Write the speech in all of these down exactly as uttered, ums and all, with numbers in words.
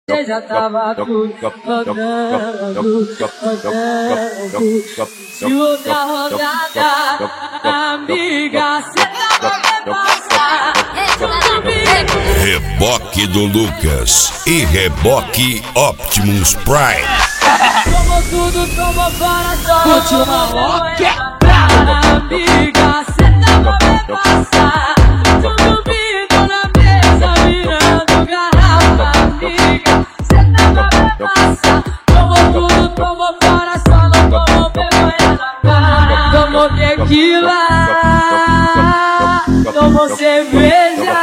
Você já tava tudo rodando, rodando. Se outra rodada, amiga, cê não vai passar. Reboque do Lucas e reboque Optimus Prime. Tomou tudo, tomou coração. Curte uma louca, amiga, cê não vai passar. Tudo vindo na mesa, virando garrafa, amiga, cê não vai passar. Tomou tudo, tomou coração, não tomou vergonha na cara. Tomou tequila, tomou cerveja.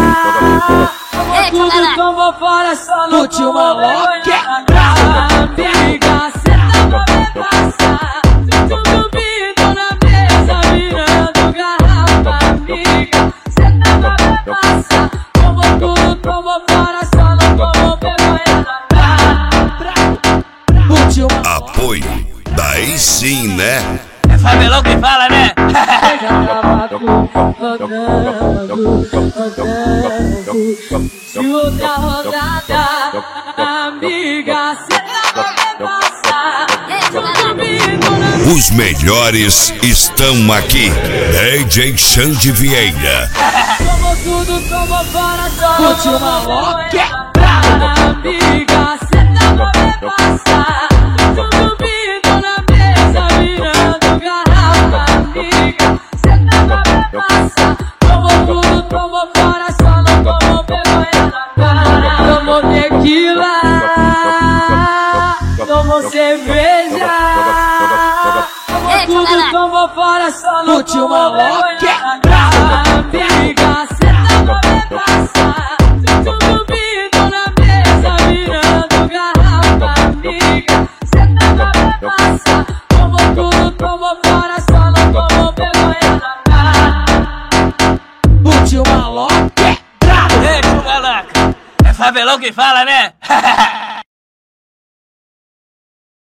Tomou tudo, tomou coração, não tomou vergonha na cara. Amiga, cê não vai passar. Tudo vindo na mesa, virando garrafa, amiga, cê não vai passar. Tomou tudo, tomou coração, não tomou vergonha na cara. Apoio, daí sim, né? É Fabelão que fala, né? Já tava tudo rodando, rodando. Se outra rodada, amiga, cê não vai passar. Tudo vindo na Os melhores estão aqui. D J Xande Vieira. Tomou tudo, tomou coração. Curte uma louca, amiga, cê não vai passar. Tudo vindo na mesa, virando garrafa, amiga, cê não vai passar. Tomou tudo, tomou coração, não tomou vergonha na cara. Tomou tequila, tomou cerveja. Tomou tudo, tomou coração, não tomou vergonha na cara. Amiga, cê não vai passar. Tudo vindo na mesa, virando garrafa, amiga, cê não vai passar. Tomou tudo, tomou coração, não tomou vergonha na cara. Ei, Chugalanca, é Fabelão que fala, né?